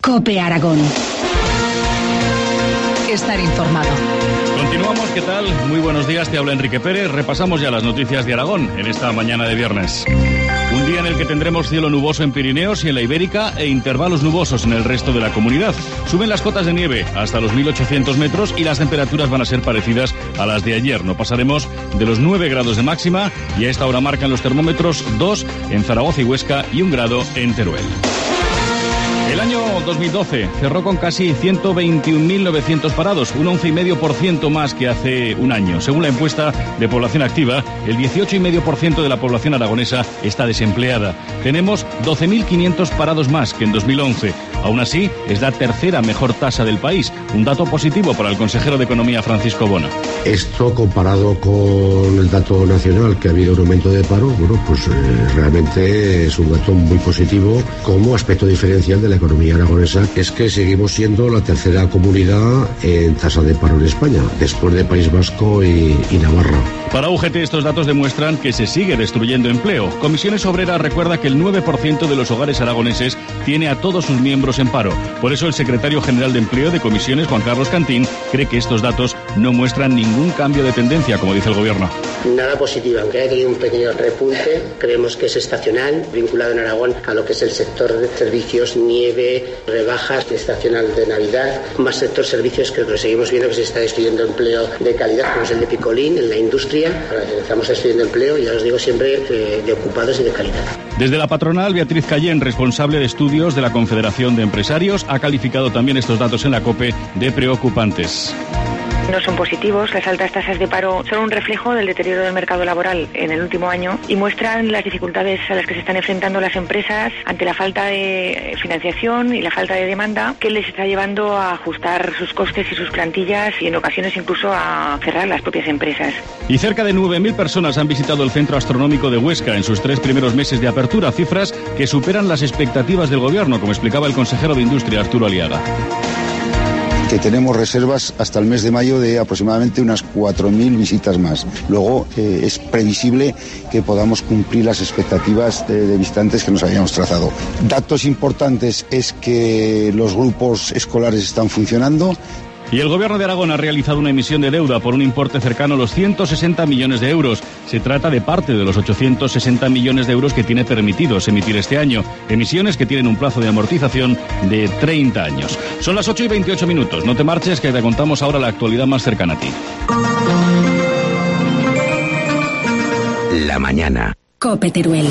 COPE Aragón. Estar informado. Continuamos, ¿qué tal? Muy buenos días, te habla Enrique Pérez. Repasamos ya las noticias de Aragón en esta mañana de viernes. Un día en el que tendremos cielo nuboso en Pirineos y en la Ibérica e intervalos nubosos en el resto de la comunidad. Suben las cotas de nieve hasta los 1.800 metros y las temperaturas van a ser parecidas a las de ayer. No pasaremos de los 9 grados de máxima y a esta hora marcan los termómetros 2 en Zaragoza y Huesca y 1 grado en Teruel. El año 2012 cerró con casi 121.900 parados, un 11,5% más que hace un año. Según la encuesta de población activa, el 18,5% de la población aragonesa está desempleada. Tenemos 12.500 parados más que en 2011. Aún así, es la tercera mejor tasa del país, un dato positivo para el consejero de Economía Francisco Bona. Esto comparado con el dato nacional, que ha habido un aumento de paro, bueno, pues realmente es un dato muy positivo como aspecto diferencial de la economía aragonesa, que es que seguimos siendo la tercera comunidad en tasa de paro en España, después de País Vasco y Navarra. Para UGT estos datos demuestran que se sigue destruyendo empleo. Comisiones Obreras recuerda que el 9% de los hogares aragoneses tiene a todos sus miembros en paro. Por eso el secretario general de Empleo de Comisiones, Juan Carlos Cantín, cree que estos datos no muestran ningún cambio de tendencia, como dice el gobierno. Nada positivo, aunque haya tenido un pequeño repunte, creemos que es estacional, vinculado en Aragón a lo que es el sector de servicios, nieve, rebajas, estacional de Navidad, más sector servicios, que seguimos viendo que se está destruyendo empleo de calidad, como es el de Picolín, en la industria. Estamos destruyendo empleo, ya os digo siempre, de ocupados y de calidad. Desde la patronal, Beatriz Cayén, responsable de estudios de la Confederación de Empresarios, ha calificado también estos datos en la COPE de preocupantes. No son positivos, las altas tasas de paro son un reflejo del deterioro del mercado laboral en el último año y muestran las dificultades a las que se están enfrentando las empresas ante la falta de financiación y la falta de demanda, que les está llevando a ajustar sus costes y sus plantillas y en ocasiones incluso a cerrar las propias empresas. Y cerca de 9.000 personas han visitado el Centro Astronómico de Huesca en sus 3 primeros meses de apertura, cifras que superan las expectativas del gobierno, como explicaba el consejero de Industria, Arturo Aliaga. Que tenemos reservas hasta el mes de mayo de aproximadamente unas 4.000 visitas más. Luego es previsible que podamos cumplir las expectativas de visitantes que nos habíamos trazado. Datos importantes es que los grupos escolares están funcionando. Y el Gobierno de Aragón ha realizado una emisión de deuda por un importe cercano a los 160 millones de euros. Se trata de parte de los 860 millones de euros que tiene permitidos emitir este año. Emisiones que tienen un plazo de amortización de 30 años. Son las 8:28. No te marches, que te contamos ahora la actualidad más cercana a ti. La mañana. COPE Teruel.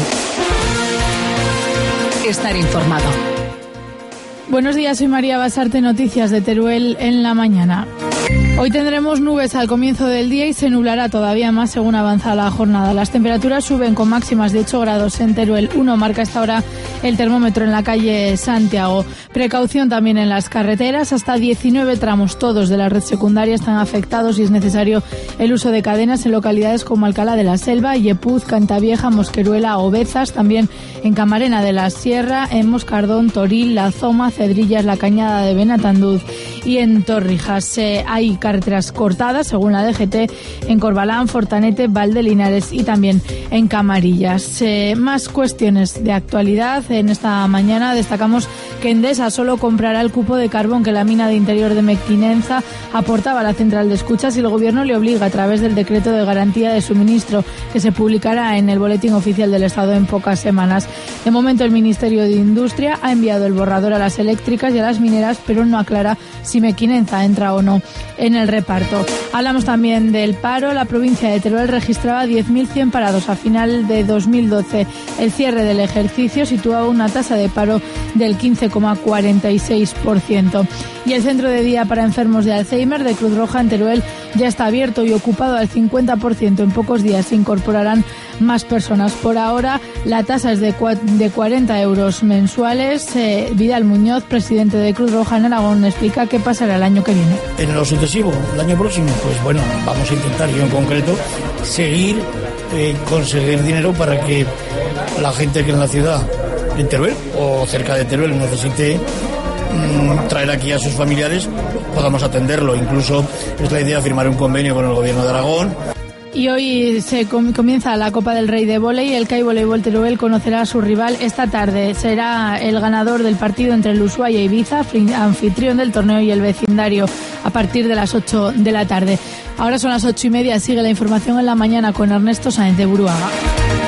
Estar informado. Buenos días, soy María Basarte, noticias de Teruel en la mañana. Hoy tendremos nubes al comienzo del día y se nublará todavía más según avanza la jornada. Las temperaturas suben con máximas de 8 grados en Teruel. 1 marca esta hora el termómetro en la calle Santiago. Precaución también en las carreteras. Hasta 19 tramos todos de la red secundaria están afectados y es necesario el uso de cadenas en localidades como Alcalá de la Selva, Yepuz, Cantavieja, Mosqueruela, Ovezas, también en Camarena de la Sierra, en Moscardón, Toril, La Zoma, Cedrillas, La Cañada de Benatanduz y en Torrijas. Hay carreteras cortadas, según la DGT, en Corbalán, Fortanete, Valdelinares y también en Camarillas. Más cuestiones de actualidad. En esta mañana destacamos que Endesa solo comprará el cupo de carbón que la mina de Interior de Mequinenza aportaba a la central de escuchas y el Gobierno le obliga a través del decreto de garantía de suministro que se publicará en el Boletín Oficial del Estado en pocas semanas. De momento el Ministerio de Industria ha enviado el borrador a las eléctricas y a las mineras, pero no aclara si Mequinenza entra o no en el reparto. Hablamos también del paro. La provincia de Teruel registraba 10.100 parados a final de 2012. El cierre del ejercicio situaba una tasa de paro del 15,46%. Y el centro de día para enfermos de Alzheimer de Cruz Roja en Teruel ya está abierto y ocupado al 50%. En pocos días se incorporarán más personas. Por ahora la tasa es de 40 euros mensuales. Vidal Muñoz, presidente de Cruz Roja en Aragón, explica qué pasará el año que viene. En lo sucesivo, el año próximo, pues bueno, vamos a intentar, yo en concreto, seguir conseguir dinero para que la gente que en la ciudad de Teruel o cerca de Teruel necesite traer aquí a sus familiares, podamos atenderlo. Incluso es la idea firmar un convenio con el Gobierno de Aragón. Y hoy se comienza la Copa del Rey de Vóley. El CAI Voleibol Teruel conocerá a su rival esta tarde. Será el ganador del partido entre el Ushuaia y Ibiza, anfitrión del torneo, y el vecindario, a partir de las 8 de la tarde. Ahora son las 8:30. Sigue la información en la mañana con Ernesto Sáenz de Buruaga.